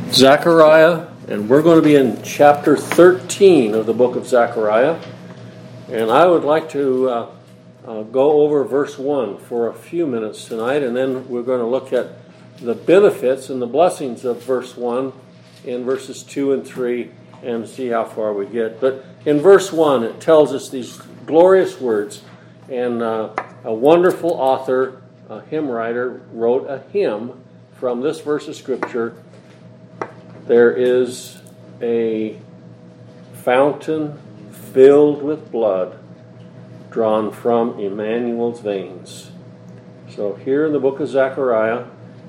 Zechariah, and we're going to be in chapter 13 of the book of Zechariah. And I would like to go over verse 1 for a few minutes tonight, and then we're going to look at the benefits and the blessings of verse 1 in verses 2 and 3 and see how far we get. But in verse 1, it tells us these glorious words, and a wonderful author, a hymn writer, wrote a hymn from this verse of Scripture. There is a fountain filled with blood drawn from Emmanuel's veins. So here in the book of Zechariah,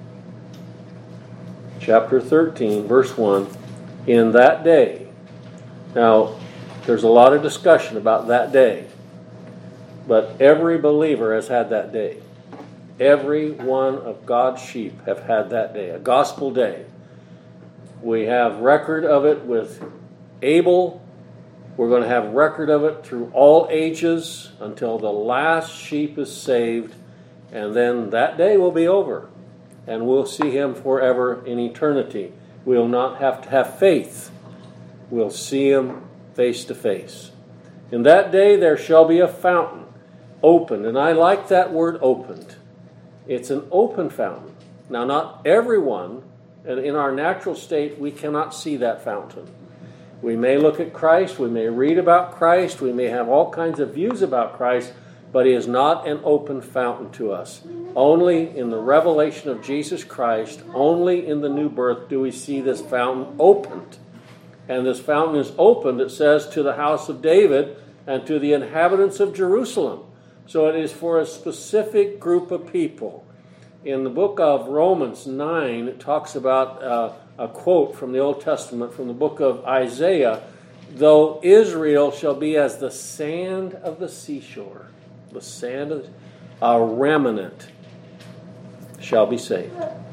chapter 13, verse 1, in that day. Now, there's a lot of discussion about that day, but every believer has had that day. Every one of God's sheep have had that day, a gospel day. We have record of it with Abel. We're going to have record of it through all ages until the last sheep is saved, and then that day will be over, and we'll see him forever in eternity. We'll not have to have faith. We'll see him face to face. In that day there shall be a fountain opened, and I like that word opened. It's an open fountain. Now, not everyone, and in our natural state, we cannot see that fountain. We may look at Christ, we may read about Christ, we may have all kinds of views about Christ, but he is not an open fountain to us. Only in the revelation of Jesus Christ, only in the new birth do we see this fountain opened. And this fountain is opened, it says, to the house of David and to the inhabitants of Jerusalem. So it is for a specific group of people. In the book of Romans 9, it talks about a quote from the Old Testament, from the book of Isaiah, though Israel shall be as the sand of the seashore, the sand of a remnant shall be saved.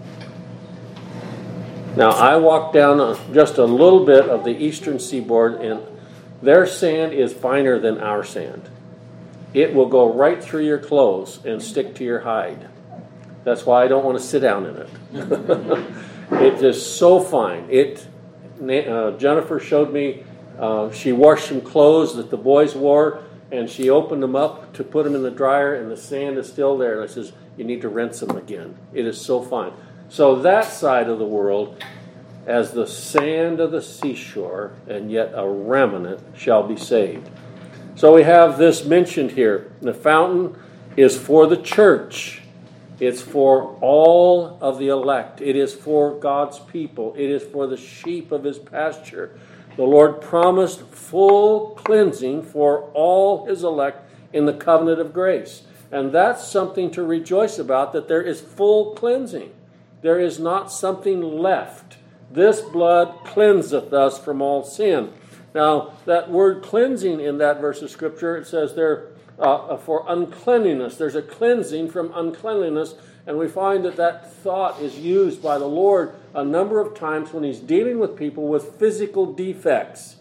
Now, I walked down just a little bit of the eastern seaboard, and their sand is finer than our sand. It will go right through your clothes and stick to your hide. That's why I don't want to sit down in it. It is so fine. Jennifer showed me, she washed some clothes that the boys wore, and she opened them up to put them in the dryer, and the sand is still there. And I says, you need to rinse them again. It is so fine. So that side of the world, as the sand of the seashore, and yet a remnant shall be saved. So we have this mentioned here. The fountain is for the church. It's for all of the elect. It is for God's people. It is for the sheep of his pasture. The Lord promised full cleansing for all his elect in the covenant of grace. And that's something to rejoice about, that there is full cleansing. There is not something left. This blood cleanseth us from all sin. Now, that word cleansing in that verse of Scripture, it says there, for uncleanliness. There's a cleansing from uncleanliness, and we find that thought is used by the Lord a number of times when he's dealing with people with physical defects.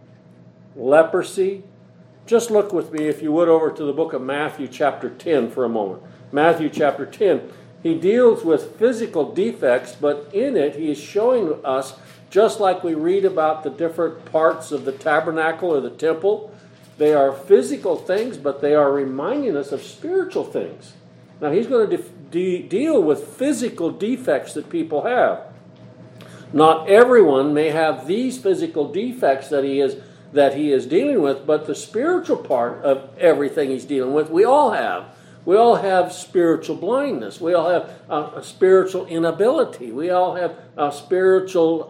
Leprosy. Just look with me, if you would, over to the book of Matthew chapter 10 for a moment. Matthew chapter 10. He deals with physical defects, but in it he is showing us, just like we read about the different parts of the tabernacle or the temple, they are physical things, but they are reminding us of spiritual things. Now, he's going to deal with physical defects that people have. Not everyone may have these physical defects that he is dealing with, but the spiritual part of everything he's dealing with, we all have. We all have spiritual blindness. We all have a spiritual inability. We all have a spiritual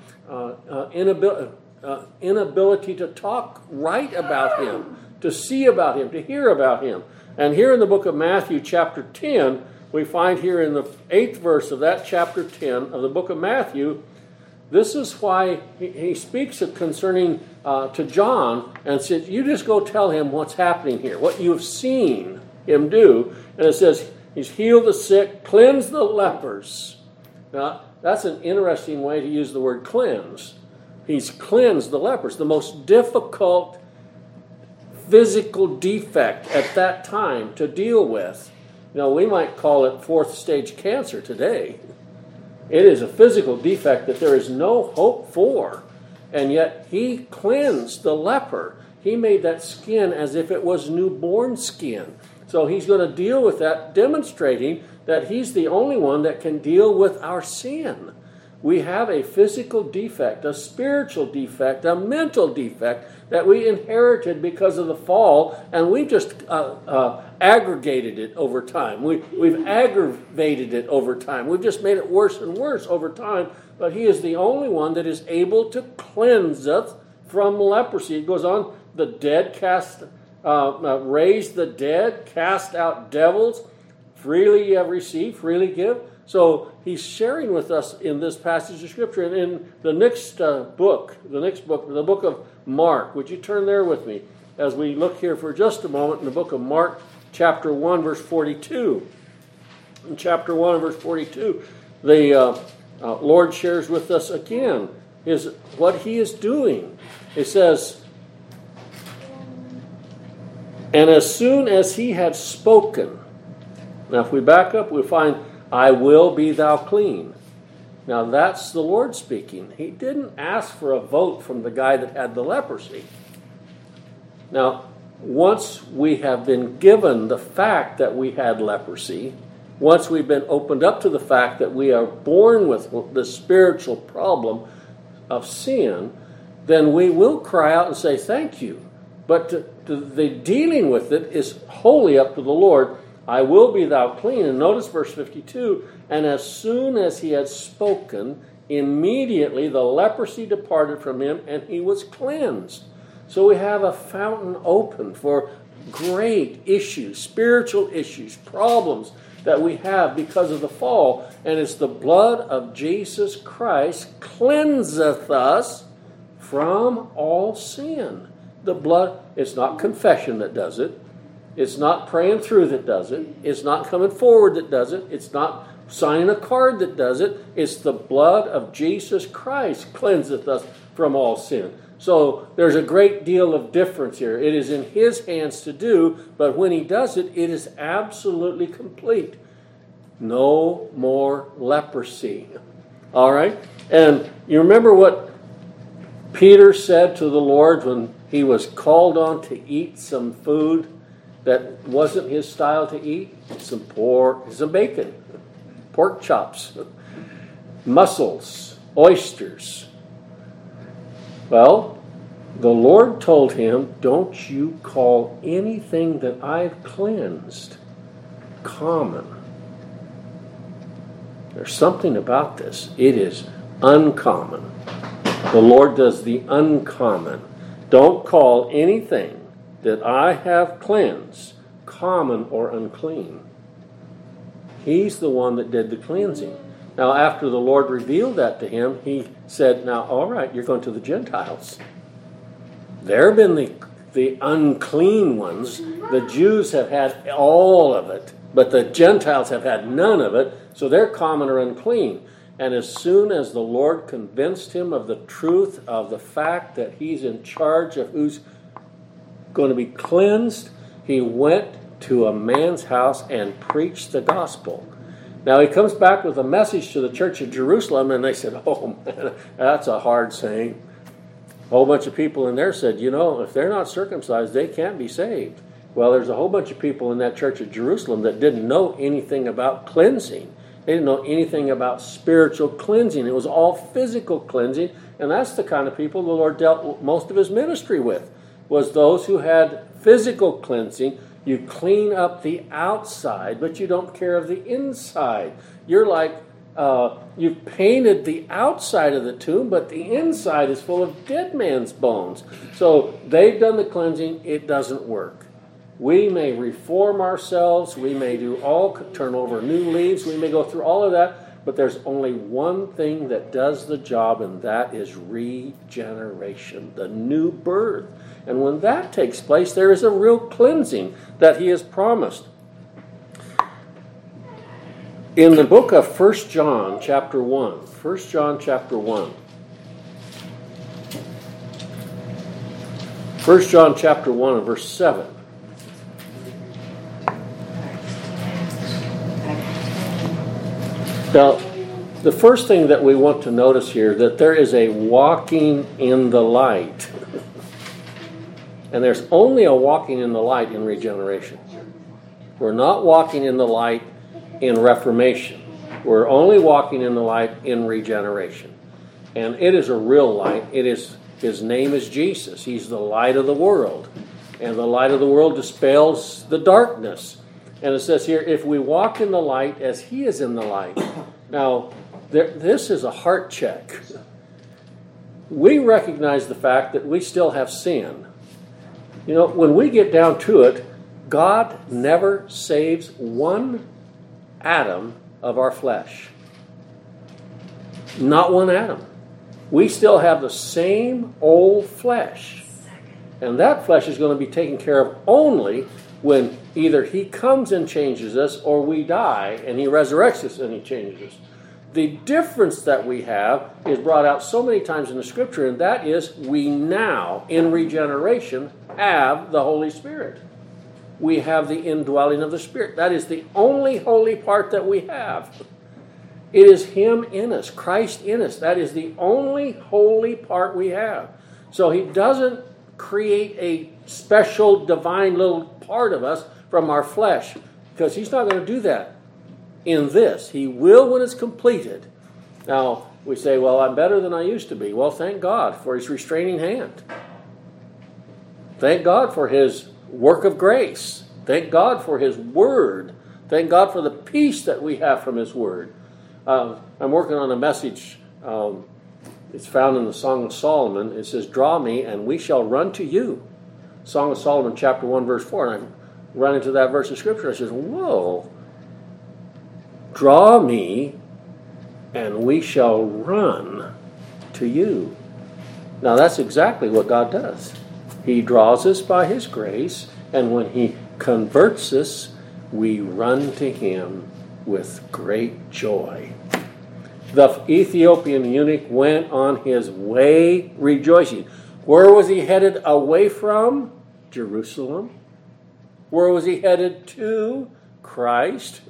inability to talk right about him, to see about him, to hear about him. And here in the book of Matthew chapter 10, we find here in the 8th verse of that chapter 10 of the book of Matthew, this is why he speaks concerning to John and says, you just go tell him what's happening here, what you have seen him do. And it says, he's healed the sick, cleansed the lepers. Now, that's an interesting way to use the word cleanse. He's cleansed the lepers, the most difficult physical defect at that time to deal with. You know, we might call it fourth stage cancer today. It is a physical defect that there is no hope for. And yet he cleansed the leper. He made that skin as if it was newborn skin. So he's going to deal with that, demonstrating that he's the only one that can deal with our sin. We have a physical defect, a spiritual defect, a mental defect that we inherited because of the fall, and we just aggregated it over time. We've aggravated it over time. We've just made it worse and worse over time, but he is the only one that is able to cleanse us from leprosy. It goes on, the dead raise the dead, cast out devils, freely you have received, freely give. So he's sharing with us in this passage of Scripture. And in the next book, the book of Mark, would you turn there with me as we look here for just a moment in the book of Mark, chapter 1, verse 42. In chapter 1, verse 42, the Lord shares with us again what he is doing. It says, and as soon as he had spoken, now if we back up, we find, I will be thou clean. Now that's the Lord speaking. He didn't ask for a vote from the guy that had the leprosy. Now, once we have been given the fact that we had leprosy, once we've been opened up to the fact that we are born with the spiritual problem of sin, then we will cry out and say, thank you. But the dealing with it is wholly up to the Lord. I will be thou clean. And notice verse 52, and as soon as he had spoken, immediately the leprosy departed from him, and he was cleansed. So we have a fountain open for great issues, spiritual issues, problems that we have because of the fall. And it's the blood of Jesus Christ cleanseth us from all sin. The blood, it's not confession that does it. It's not praying through that does it. It's not coming forward that does it. It's not signing a card that does it. It's the blood of Jesus Christ cleanseth us from all sin. So there's a great deal of difference here. It is in his hands to do, but when he does it, it is absolutely complete. No more leprosy. All right? And you remember what Peter said to the Lord when he was called on to eat some food that wasn't his style to eat? Some pork, some bacon, pork chops, mussels, oysters. Well, the Lord told him, don't you call anything that I've cleansed common. There's something about this. It is uncommon. The Lord does the uncommon. Don't call anything that I have cleansed common or unclean. He's the one that did the cleansing. Now, after the Lord revealed that to him, he said, now, all right, you're going to the Gentiles. There have been the unclean ones. The Jews have had all of it, but the Gentiles have had none of it, so they're common or unclean. And as soon as the Lord convinced him of the truth of the fact that he's in charge of who's going to be cleansed, he went to a man's house and preached the gospel. Now he comes back with a message to the church of Jerusalem, and they said, oh man, that's a hard saying. A whole bunch of people in there said, if they're not circumcised, they can't be saved. Well, there's a whole bunch of people in that church of Jerusalem that didn't know anything about cleansing. They didn't know anything about spiritual cleansing. It was all physical cleansing, and that's the kind of people the Lord dealt most of his ministry with, was those who had physical cleansing. You clean up the outside, but you don't care of the inside. You're like, you've painted the outside of the tomb, but the inside is full of dead man's bones. So they've done the cleansing. It doesn't work. We may reform ourselves. We may turn over new leaves. We may go through all of that, but there's only one thing that does the job, and that is regeneration, the new birth. And when that takes place, there is a real cleansing that he has promised. In the book of 1 John chapter 1, 1 John chapter 1. 1 John chapter 1 and verse 7. Now, the first thing that we want to notice here, that there is a walking in the light. And there's only a walking in the light in regeneration. We're not walking in the light in reformation. We're only walking in the light in regeneration. And it is a real light. His name is Jesus. He's the light of the world. And the light of the world dispels the darkness. And it says here, if we walk in the light as he is in the light. Now, this is a heart check. We recognize the fact that we still have sin. You know, when we get down to it, God never saves one atom of our flesh. Not one atom. We still have the same old flesh. And that flesh is going to be taken care of only when either he comes and changes us or we die and he resurrects us and he changes us. The difference that we have is brought out so many times in the Scripture, and that is we now, in regeneration, have the Holy Spirit. We have the indwelling of the Spirit. That is the only holy part that we have. It is him in us, Christ in us. That is the only holy part we have. So he doesn't create a special divine little part of us from our flesh, because he's not going to do that in this. He will when it's completed. Now, we say, well, I'm better than I used to be. Well, thank God for his restraining hand. Thank God for his work of grace. Thank God for his word. Thank God for the peace that we have from his word. I'm working on a message. It's found in the Song of Solomon. It says, draw me and we shall run to you. Song of Solomon chapter 1 verse 4. And I run into that verse of Scripture. I says, whoa. Draw me and we shall run to you. Now that's exactly what God does. He draws us by his grace, and when he converts us, we run to him with great joy. The Ethiopian eunuch went on his way rejoicing. Where was he headed away from? Jerusalem. Where was he headed to? Christ.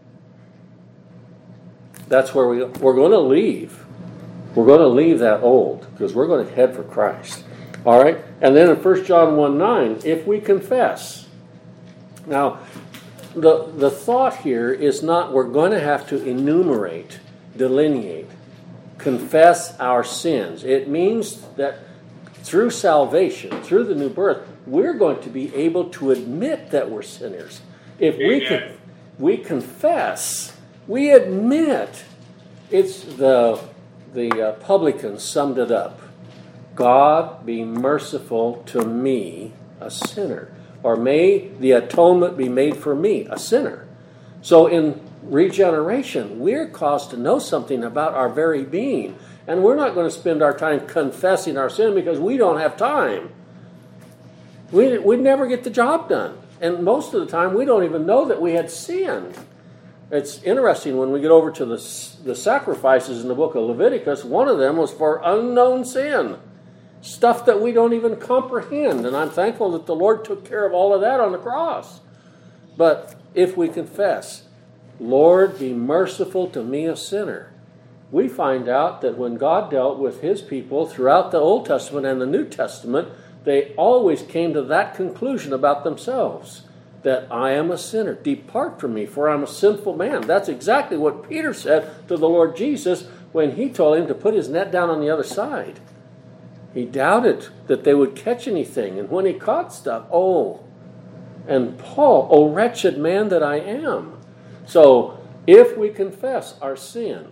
That's where we're going to leave. We're going to leave that old, because we're going to head for Christ. All right? And then in 1 John 1:9, if we confess. Now, the thought here is not we're going to have to enumerate, delineate, confess our sins. It means that through salvation, through the new birth, we're going to be able to admit that we're sinners. If we confess, we admit. It's the publican summed it up. God be merciful to me, a sinner. Or may the atonement be made for me, a sinner. So in regeneration, we're caused to know something about our very being. And we're not going to spend our time confessing our sin because we don't have time. We'd never get the job done. And most of the time, we don't even know that we had sinned. It's interesting when we get over to the sacrifices in the book of Leviticus, one of them was for unknown sin. Stuff that we don't even comprehend. And I'm thankful that the Lord took care of all of that on the cross. But if we confess, Lord, be merciful to me, a sinner, we find out that when God dealt with his people throughout the Old Testament and the New Testament, they always came to that conclusion about themselves, that I am a sinner. Depart from me, for I'm a sinful man. That's exactly what Peter said to the Lord Jesus when he told him to put his net down on the other side. He doubted that they would catch anything. And when he caught stuff, and Paul, oh wretched man that I am. So if we confess our sins,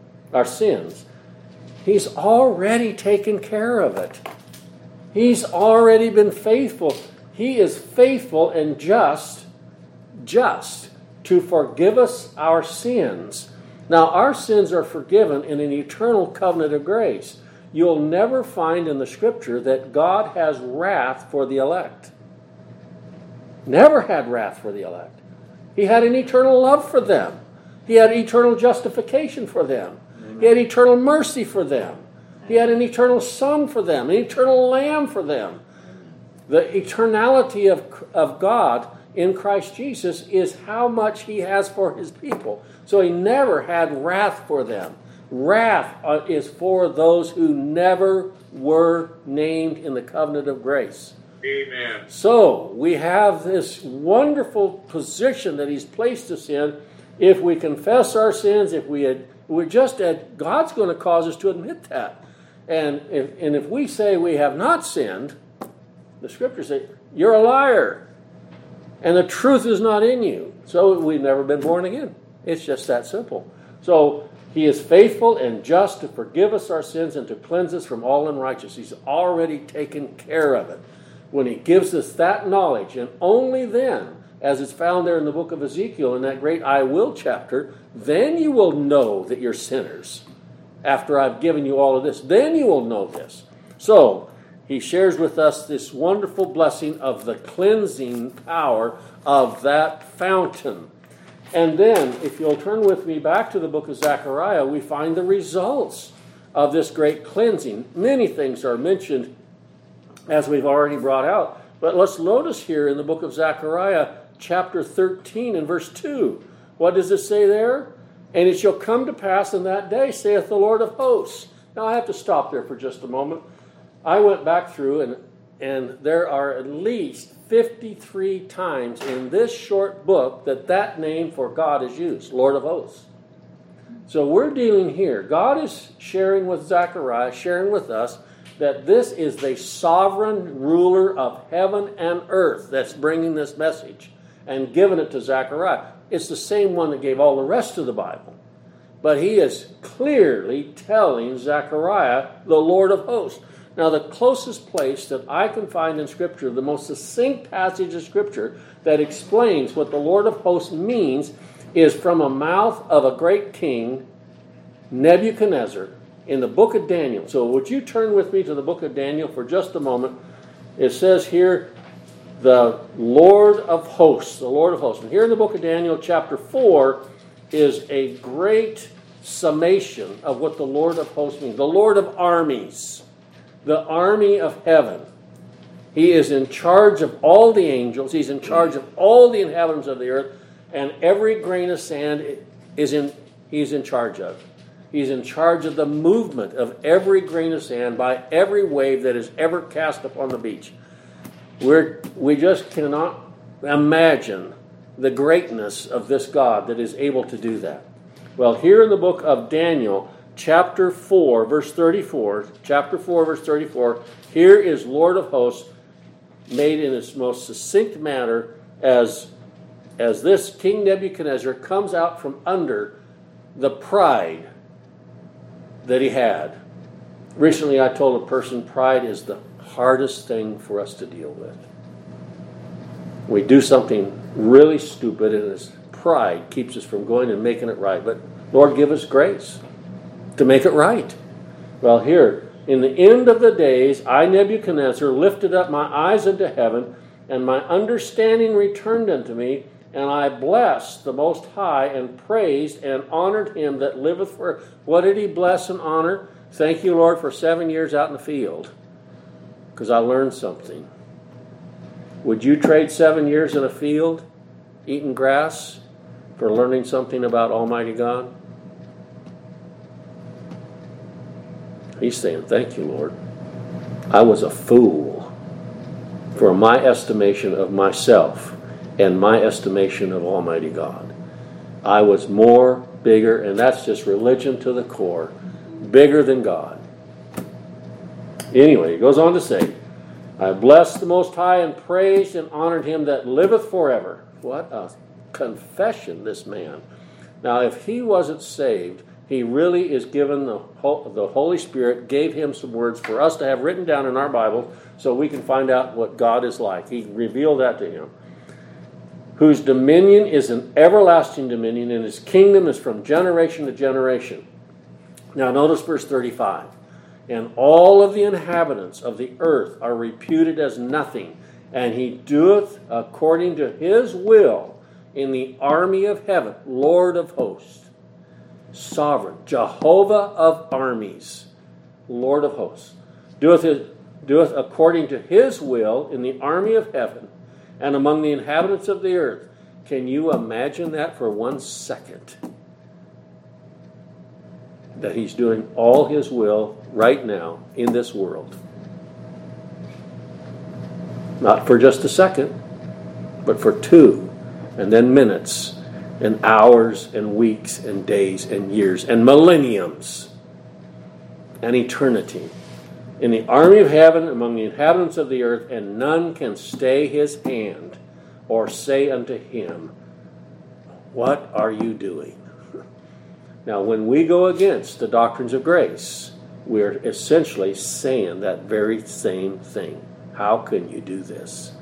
he's already taken care of it. He's already been faithful. He is faithful and just to forgive us our sins. Now, our sins are forgiven in an eternal covenant of grace. You'll never find in the Scripture that God has wrath for the elect. Never had wrath for the elect. He had an eternal love for them. He had eternal justification for them. He had eternal mercy for them. He had an eternal Son for them, an eternal Lamb for them. The eternality of God in Christ Jesus is how much he has for his people. So he never had wrath for them. wrath is for those who never were named in the covenant of grace. Amen. So we have this wonderful position that He's placed us in. If we confess our sins, God's going to cause us to admit that. And if we say we have not sinned, the Scriptures say, you're a liar. And the truth is not in you. So we've never been born again. It's just that simple. So He is faithful and just to forgive us our sins and to cleanse us from all unrighteousness. He's already taken care of it. When He gives us that knowledge, and only then, as it's found there in the book of Ezekiel in that great I will chapter, then you will know that you're sinners. After I've given you all of this, then you will know this. So, He shares with us this wonderful blessing of the cleansing power of that fountain. And then, if you'll turn with me back to the book of Zechariah, we find the results of this great cleansing. Many things are mentioned, as we've already brought out. But let's notice here in the book of Zechariah, chapter 13 and verse 2. What does it say there? And it shall come to pass in that day, saith the Lord of hosts. Now I have to stop there for just a moment. I went back through, and there are at least 53 times in this short book that name for God is used, Lord of hosts. So we're dealing here. God is sharing with Zechariah, sharing with us, that this is the sovereign ruler of heaven and earth that's bringing this message and giving it to Zechariah. It's the same one that gave all the rest of the Bible. But he is clearly telling Zechariah, the Lord of hosts. Now, the closest place that I can find in Scripture, the most succinct passage of Scripture that explains what the Lord of hosts means, is from a mouth of a great king, Nebuchadnezzar, in the book of Daniel. So would you turn with me to the book of Daniel for just a moment? It says here, the Lord of hosts, the Lord of hosts. And here in the book of Daniel, chapter 4, is a great summation of what the Lord of hosts means. The Lord of armies, the army of heaven. He is in charge of all the angels. He's in charge of all the inhabitants of the earth. And every grain of sand he's in charge of. He's in charge of the movement of every grain of sand by every wave that is ever cast upon the beach. We just cannot imagine the greatness of this God that is able to do that. Well, here in the book of Daniel, chapter 4, verse 34, here is Lord of hosts made in its most succinct manner as this King Nebuchadnezzar comes out from under the pride that he had. Recently I told a person pride is the hardest thing for us to deal with. We do something really stupid and this pride keeps us from going and making it right. But Lord, give us grace to make it right. Well, here, in the end of the days, I, Nebuchadnezzar, lifted up my eyes unto heaven, and my understanding returned unto me, and I blessed the Most High, and praised and honored him that liveth for... What did he bless and honor? Thank you, Lord, for 7 years out in the field, because I learned something. Would you trade 7 years in a field, eating grass, for learning something about Almighty God? He's saying, thank you, Lord. I was a fool for my estimation of myself and my estimation of Almighty God. I was more, bigger, and that's just religion to the core, bigger than God. Anyway, he goes on to say, I blessed the Most High and praised and honored him that liveth forever. What a confession, this man. Now, if he wasn't saved, he really is given the Holy Spirit, gave him some words for us to have written down in our Bible so we can find out what God is like. He revealed that to him. Whose dominion is an everlasting dominion, and his kingdom is from generation to generation. Now notice verse 35. And all of the inhabitants of the earth are reputed as nothing, and he doeth according to his will in the army of heaven, Lord of hosts, sovereign, Jehovah of armies, Lord of hosts, doeth according to his will in the army of heaven and among the inhabitants of the earth. Can you imagine that for 1 second? that he's doing all his will right now in this world. Not for just a second, but for 2, and then minutes, and hours, and weeks, and days, and years, and millenniums, and eternity. In the army of heaven, among the inhabitants of the earth, and none can stay his hand, or say unto him, what are you doing? Now, when we go against the doctrines of grace, we're essentially saying that very same thing. How can you do this?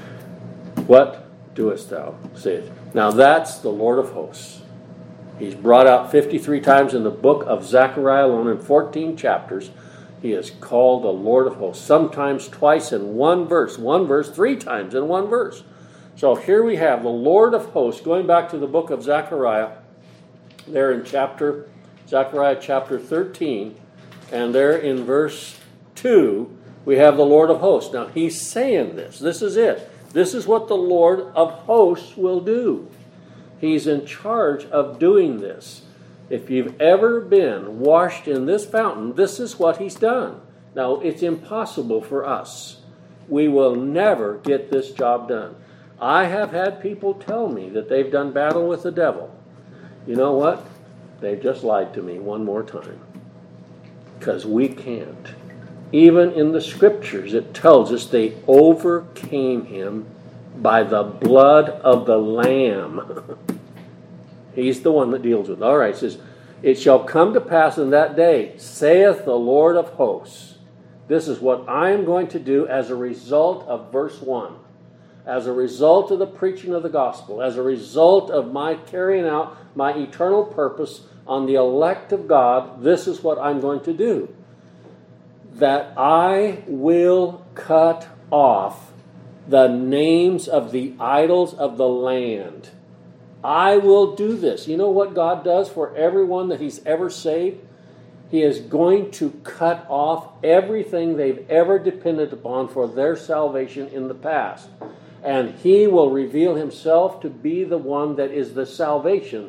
What doest thou, saith? Now that's the Lord of hosts. He's brought out 53 times in the book of Zechariah alone, in 14 chapters. He is called the Lord of hosts, sometimes twice in one verse, 3 times in one verse. So here we have the Lord of hosts, going back to the book of Zechariah, there in Zechariah chapter 13, and there in verse 2, we have the Lord of hosts. Now he's saying this. This is it. This is what the Lord of hosts will do. He's in charge of doing this. If you've ever been washed in this fountain, this is what he's done. Now, it's impossible for us. We will never get this job done. I have had people tell me that they've done battle with the devil. You know what? They've just lied to me one more time. Because we can't. Even in the scriptures, it tells us they overcame him by the blood of the Lamb. He's the one that deals with it. All right, it says, it shall come to pass in that day, saith the Lord of hosts. This is what I am going to do as a result of verse 1. As a result of the preaching of the gospel. As a result of my carrying out my eternal purpose on the elect of God. This is what I'm going to do. That I will cut off the names of the idols of the land. I will do this. You know what God does for everyone that he's ever saved? He is going to cut off everything they've ever depended upon for their salvation in the past. And he will reveal himself to be the one that is the salvation.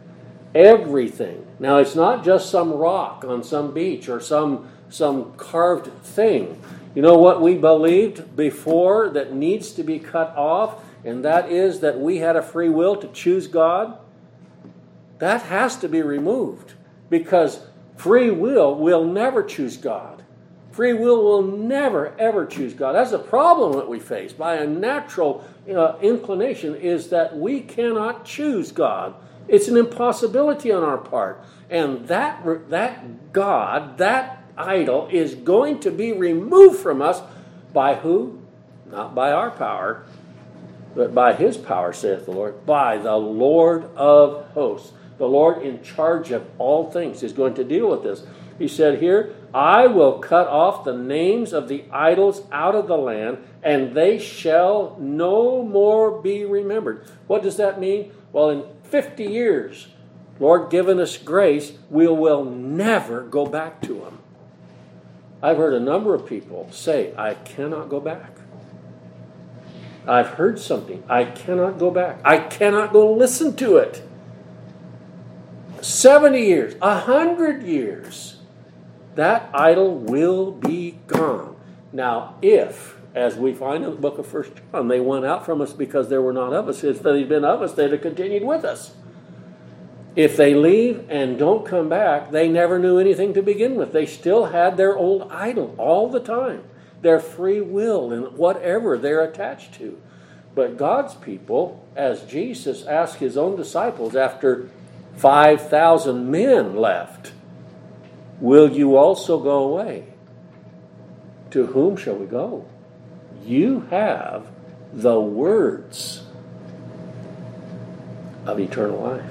Everything. Now, it's not just some rock on some beach or some carved thing. You know what we believed before that needs to be cut off? And that is that we had a free will to choose God. That has to be removed. Because free will never choose God. Free will never, ever choose God. That's a problem that we face by a natural inclination, is that we cannot choose God. It's an impossibility on our part. And that God, that idol, is going to be removed from us by who? Not by our power, but by his power, saith the Lord, by the Lord of hosts. The Lord in charge of all things is going to deal with this. He said here, I will cut off the names of the idols out of the land, and they shall no more be remembered. What does that mean? Well, in 50 years, Lord given us grace, we will never go back to them. I've heard a number of people say, I cannot go back. I've heard something. I cannot go back. I cannot go listen to it. 70 years, 100 years, that idol will be gone. Now, if, as we find in the book of 1 John, they went out from us because they were not of us, if they'd been of us, they'd have continued with us. If they leave and don't come back, they never knew anything to begin with. They still had their old idol all the time. Their free will and whatever they're attached to. But God's people, as Jesus asked his own disciples after 5,000 men left, will you also go away? To whom shall we go? You have the words of eternal life.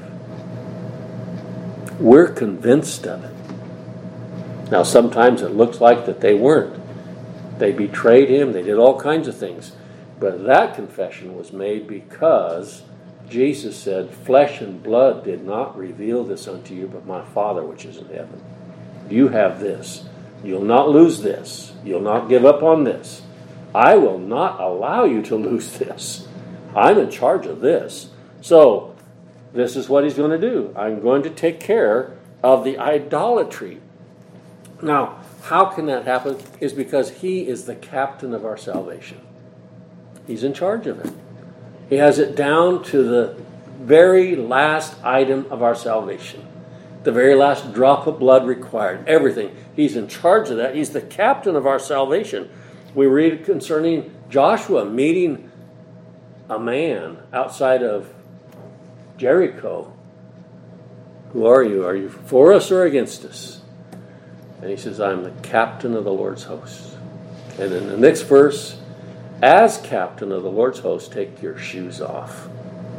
We're convinced of it. Now, sometimes it looks like that they weren't. They betrayed him. They did all kinds of things. But that confession was made because Jesus said, flesh and blood did not reveal this unto you, but my Father which is in heaven. You have this. You'll not lose this. You'll not give up on this. I will not allow you to lose this. I'm in charge of this. So, this is what he's going to do. I'm going to take care of the idolatry. Now, how can that happen? Is because he is the captain of our salvation. He's in charge of it. He has it down to the very last item of our salvation. The very last drop of blood required. Everything. He's in charge of that. He's the captain of our salvation. We read concerning Joshua meeting a man outside of Jericho. Who are you? Are you for us or against us? And he says, I'm the captain of the Lord's host. And in the next verse, as captain of the Lord's host, take your shoes off.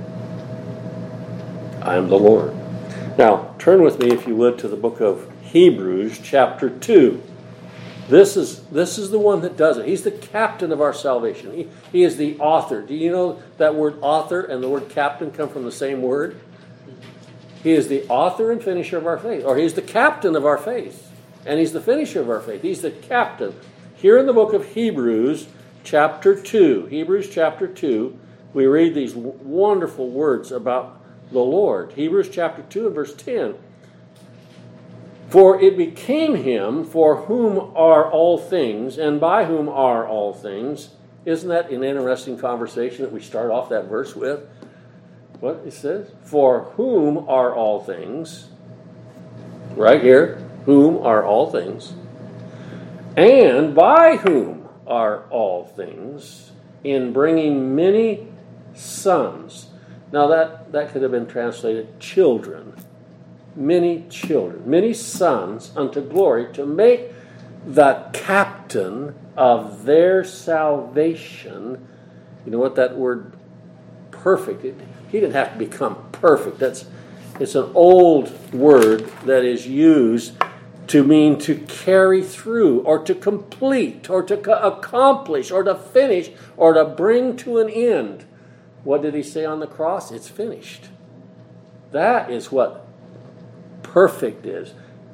I am the Lord. Now, turn with me, if you would, to the book of Hebrews, chapter 2. This is the one that does it. He's the captain of our salvation. He is the author. Do you know that word author and the word captain come from the same word? He is the author and finisher of our faith. Or he's the captain of our faith. And he's the finisher of our faith. He's the captain. Here in the book of Hebrews, chapter 2. Hebrews chapter 2, we read these wonderful words about the Lord. Hebrews chapter 2 and verse 10. For it became him for whom are all things, and by whom are all things. Isn't that an interesting conversation that we start off that verse with? What it says? For whom are all things. Right here. Whom are all things. And by whom are all things, in bringing many sons. Now that could have been translated children. Many children, many sons unto glory, to make the captain of their salvation. You know what that word perfect, he didn't have to become perfect. It's an old word that is used to mean to carry through, or to complete, or to accomplish, or to finish, or to bring to an end. What did he say on the cross? It's finished. That is what perfect is.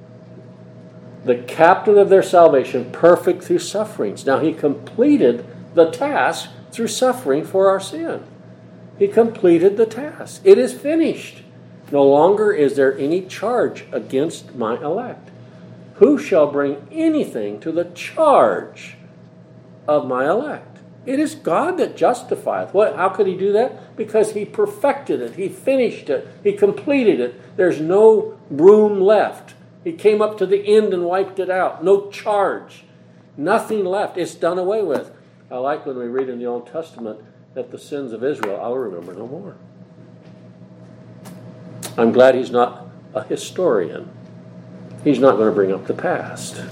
The captain of their salvation, perfect through sufferings. Now, he completed the task through suffering for our sin. He completed the task. It is finished. No longer is there any charge against my elect. Who shall bring anything to the charge of my elect? It is God that justifieth. How could he do that? Because he perfected it. He finished it. He completed it. There's no room left. He came up to the end and wiped it out. No charge. Nothing left. It's done away with. I like when we read in the Old Testament that the sins of Israel I'll remember no more. I'm glad he's not a historian. He's not going to bring up the past.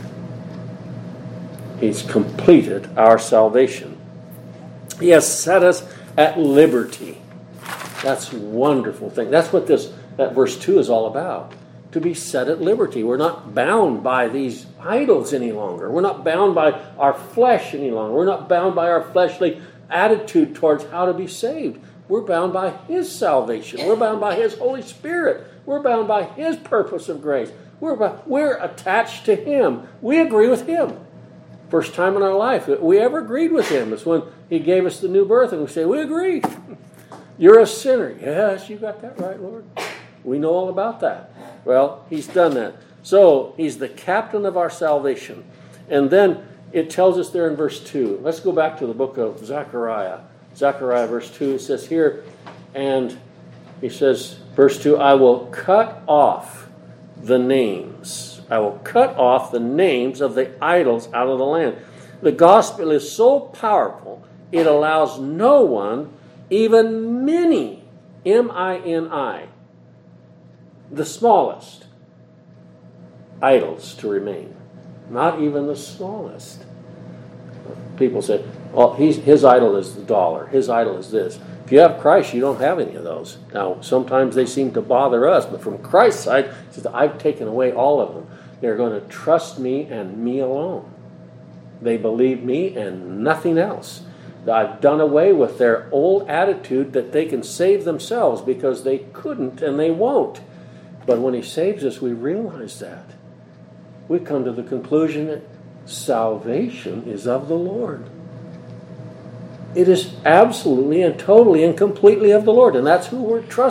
He's completed our salvation. He has set us at liberty. That's a wonderful thing. That's what that verse 2 is all about. To be set at liberty. We're not bound by these idols any longer. We're not bound by our flesh any longer. We're not bound by our fleshly attitude towards how to be saved. We're bound by his salvation. We're bound by his Holy Spirit. We're bound by his purpose of grace. We're attached to him. We agree with him. First time in our life that we ever agreed with him is when he gave us the new birth, and we say, we agree. You're a sinner. Yes, you got that right, Lord. We know all about that. Well, he's done that. So he's the captain of our salvation. And then it tells us there in verse 2. Let's go back to the book of Zechariah. Zechariah verse 2, it says here, and he says, verse 2, I will cut off the names. I will cut off the names of the idols out of the land. The gospel is so powerful, it allows no one, even many, M-I-N-I, the smallest, idols to remain. Not even the smallest. People say, well, his idol is the dollar. His idol is this. If you have Christ, you don't have any of those. Now, sometimes they seem to bother us, but from Christ's side, he says, I've taken away all of them. They're going to trust me and me alone. They believe me and nothing else. I've done away with their old attitude that they can save themselves because they couldn't and they won't. But when he saves us, we realize that. We come to the conclusion that salvation is of the Lord. It is absolutely and totally and completely of the Lord, and that's who we're trusting.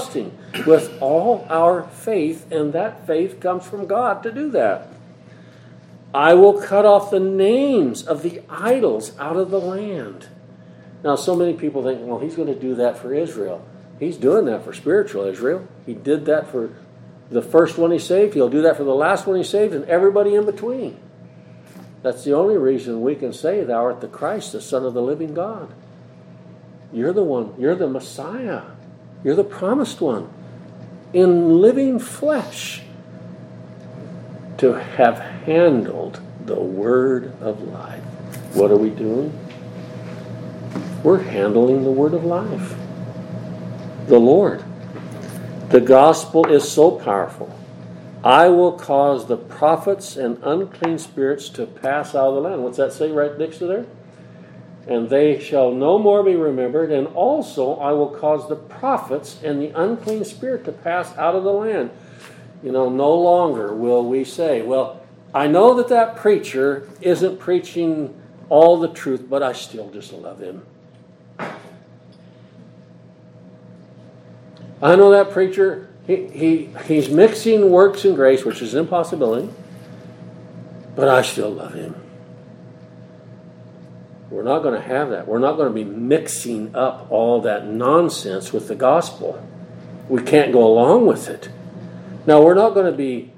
with all our faith, and that faith comes from God to do that. I will cut off the names of the idols out of the land. Now, so many people think, well, he's going to do that for Israel. He's doing that for spiritual Israel. He did that for the first one he saved. He'll do that for the last one he saved and everybody in between. That's the only reason we can say thou art the Christ, the Son of the living God. You're the one. You're the Messiah. You're the promised one in living flesh to have handled the word of life. What are we doing? We're handling the word of life. The Lord. The gospel is so powerful. I will cause the prophets and unclean spirits to pass out of the land. What's that say right next to there? And they shall no more be remembered. And also I will cause the prophets and the unclean spirit to pass out of the land. No longer will we say, well, I know that preacher isn't preaching all the truth, but I still just love him. I know that preacher, he's mixing works and grace, which is an impossibility, but I still love him. We're not going to have that. We're not going to be mixing up all that nonsense with the gospel. We can't go along with it. Now, we're not going to be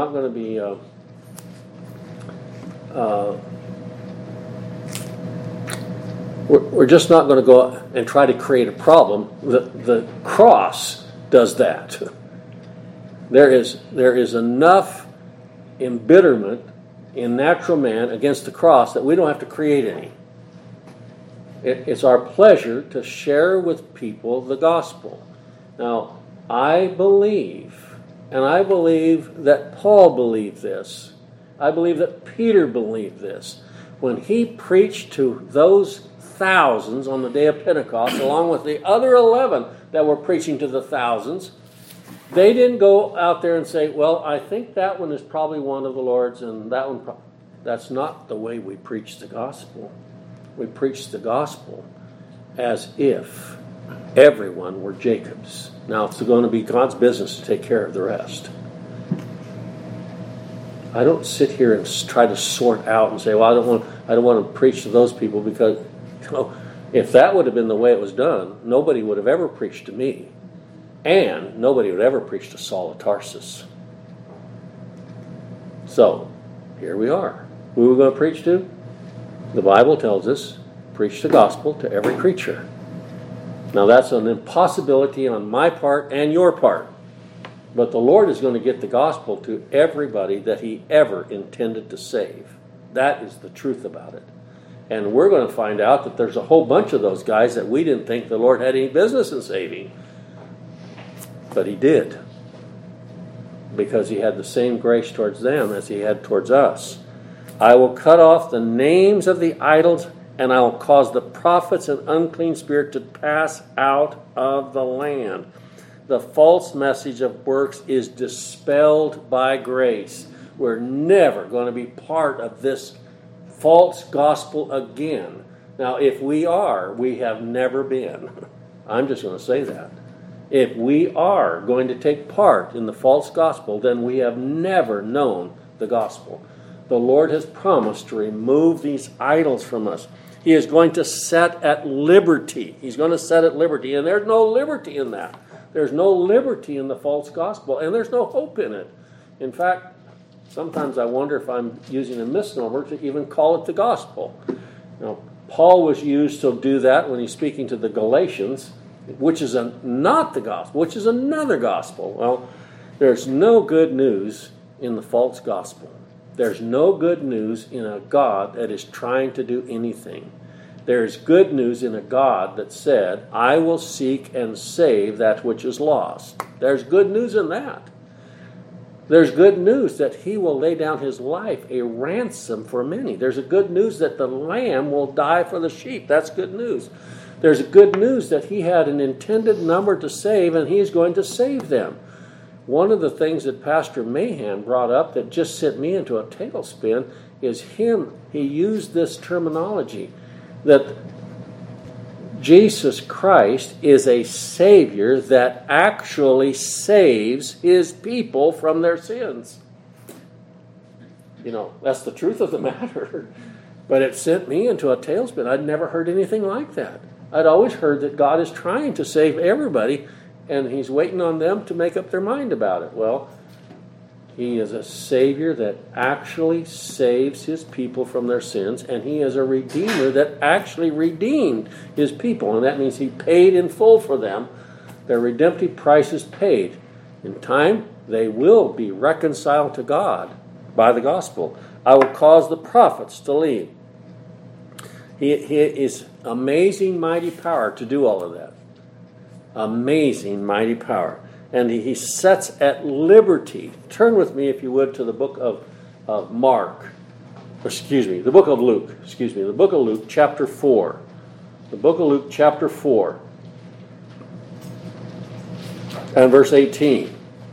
we're just not going to go and try to create a problem. The cross does that. There is enough embitterment in natural man against the cross that we don't have to create any. It's our pleasure to share with people the gospel. Now, I believe that Paul believed this. I believe that Peter believed this. When he preached to those thousands on the day of Pentecost, along with the other 11 that were preaching to the thousands, they didn't go out there and say, well, I think that one is probably one of the Lord's and that one. That's not the way we preach the gospel. We preach the gospel as if everyone were Jacob's. Now, it's going to be God's business to take care of the rest. I don't sit here and try to sort out and say, well, I don't want to preach to those people because, if that would have been the way it was done, nobody would have ever preached to me. And nobody would ever preach to Saul of Tarsus. So, here we are. Who are we going to preach to? The Bible tells us, preach the gospel to every creature. Now, that's an impossibility on my part and your part. But the Lord is going to get the gospel to everybody that he ever intended to save. That is the truth about it. And we're going to find out that there's a whole bunch of those guys that we didn't think the Lord had any business in saving. But he did. Because he had the same grace towards them as he had towards us. I will cut off the names of the idols, and I will cause the prophets and unclean spirit to pass out of the land. The false message of works is dispelled by grace. We're never going to be part of this false gospel again. Now, if we are, we have never been. I'm just going to say that. If we are going to take part in the false gospel, then we have never known the gospel. The Lord has promised to remove these idols from us. He is going to set at liberty. He's going to set at liberty. And there's no liberty in that. There's no liberty in the false gospel. And there's no hope in it. In fact, sometimes I wonder if I'm using a misnomer to even call it the gospel. Now, Paul was used to do that when he's speaking to the Galatians, which is not the gospel, which is another gospel. Well, there's no good news in the false gospel. There's no good news in a God that is trying to do anything. There's good news in a God that said, I will seek and save that which is lost. There's good news in that. There's good news that he will lay down his life, a ransom for many. There's a good news that the lamb will die for the sheep. That's good news. There's good news that he had an intended number to save, and he is going to save them. One of the things that Pastor Mahan brought up that just sent me into a tailspin is he used this terminology that Jesus Christ is a Savior that actually saves His people from their sins. You know, that's the truth of the matter. But it sent me into a tailspin. I'd never heard anything like that. I'd always heard that God is trying to save everybody, and He's waiting on them to make up their mind about it. Well, He is a Savior that actually saves His people from their sins, and He is a Redeemer that actually redeemed His people. And that means He paid in full for them. Their redemptive price is paid. In time, they will be reconciled to God by the gospel. I will cause the prophets to leave. He is amazing, mighty power to do all of that. Amazing, mighty power. And He sets at liberty. Turn with me, if you would, to the book of the book of Luke. The book of Luke, chapter 4. The book of Luke, chapter 4. And verse 18.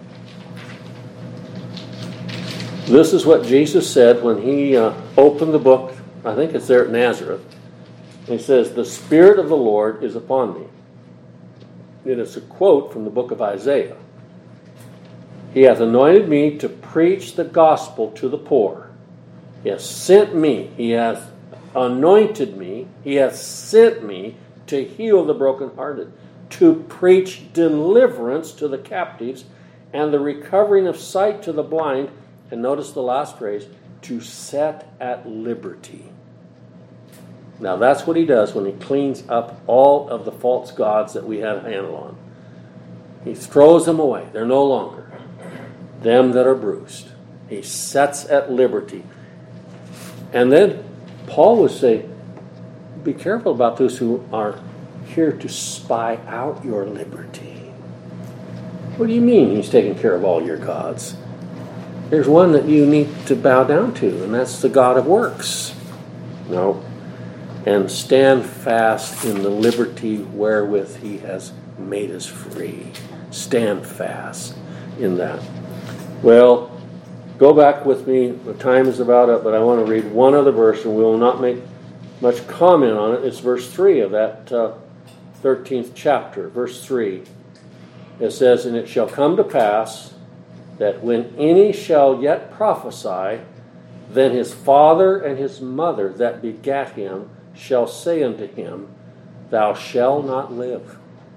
This is what Jesus said when He opened the book. I think it's there at Nazareth. He says, "The Spirit of the Lord is upon me." It is a quote from the book of Isaiah. "He hath anointed me to preach the gospel to the poor. He hath sent me. He hath anointed me. He hath sent me to heal the brokenhearted, to preach deliverance to the captives, and the recovering of sight to the blind." And notice the last phrase, "to set at liberty." Now that's what He does when He cleans up all of the false gods that we had a handle on. He throws them away. They're no longer them that are bruised. He sets at liberty. And then Paul would say, be careful about those who are here to spy out your liberty. What do you mean He's taking care of all your gods? There's one that you need to bow down to, and that's the God of works. No. And stand fast in the liberty wherewith He has made us free. Stand fast in that. Well, go back with me. The time is about up, but I want to read one other verse, and we will not make much comment on it. It's verse 3 of that 13th chapter. Verse 3. It says, "And it shall come to pass that when any shall yet prophesy, then his father and his mother that begat him shall say unto him, Thou shalt not live."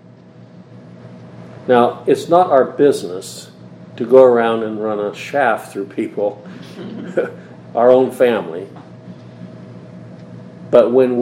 Now, it's not our business to go around and run a shaft through people, our own family. But when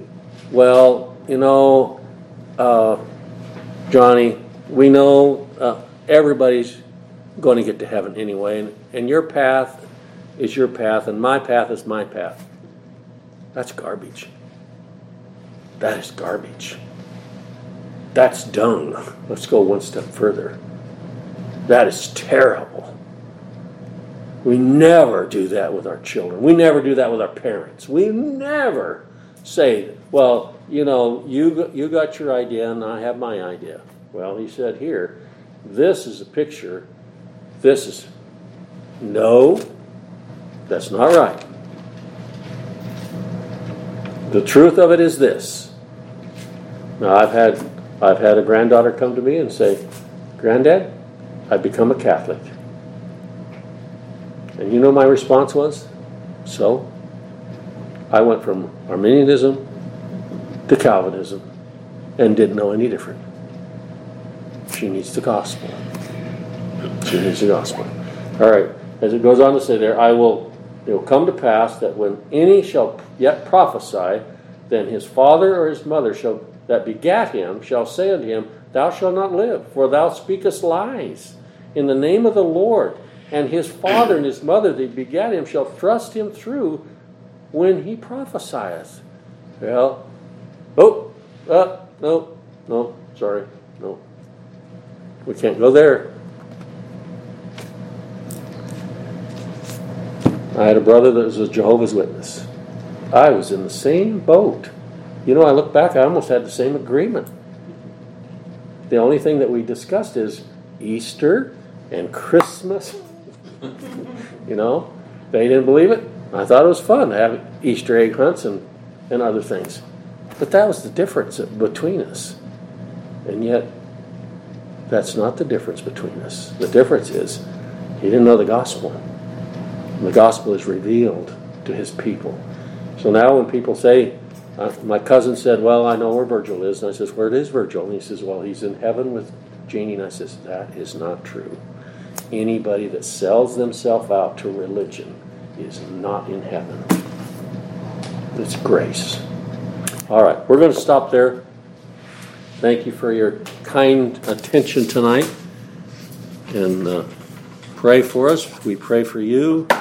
Johnny, we know everybody's going to get to heaven anyway, and your path is your path, and my path is my path. That's garbage. That is garbage. That's dung. Let's go one step further. That is terrible. We never do that with our children. We never do that with our parents. We never say, well, you got your idea and I have my idea. Well, He said here, this is a picture. No, that's not right. The truth of it is this. Now, I've had a granddaughter come to me and say, "Granddad, I've become a Catholic." And you know my response was? So? I went from Arminianism to Calvinism and didn't know any different. She needs the gospel. She needs the gospel. All right. As it goes on to say there, it will come to pass that when any shall yet prophesy, then his father or his mother that begat him shall say unto him, Thou shalt not live, for thou speakest lies in the name of the Lord. And his father and his mother that begat him shall thrust him through when he prophesieth. Well, sorry. We can't go there. I had a brother that was a Jehovah's Witness. I was in the same boat. I look back, I almost had the same agreement. The only thing that we discussed is Easter and Christmas. They didn't believe it. I thought it was fun to have Easter egg hunts and other things. But that was the difference between us. And yet, that's not the difference between us. The difference is he didn't know the gospel. And the gospel is revealed to his people. So now when people say, my cousin said, well, I know where Virgil is. And I says, where is Virgil? And he says, well, he's in heaven with Jeannie. And I says, that is not true. Anybody that sells themselves out to religion is not in heaven. It's grace. All right, we're going to stop there. Thank you for your kind attention tonight. And pray for us. We pray for you.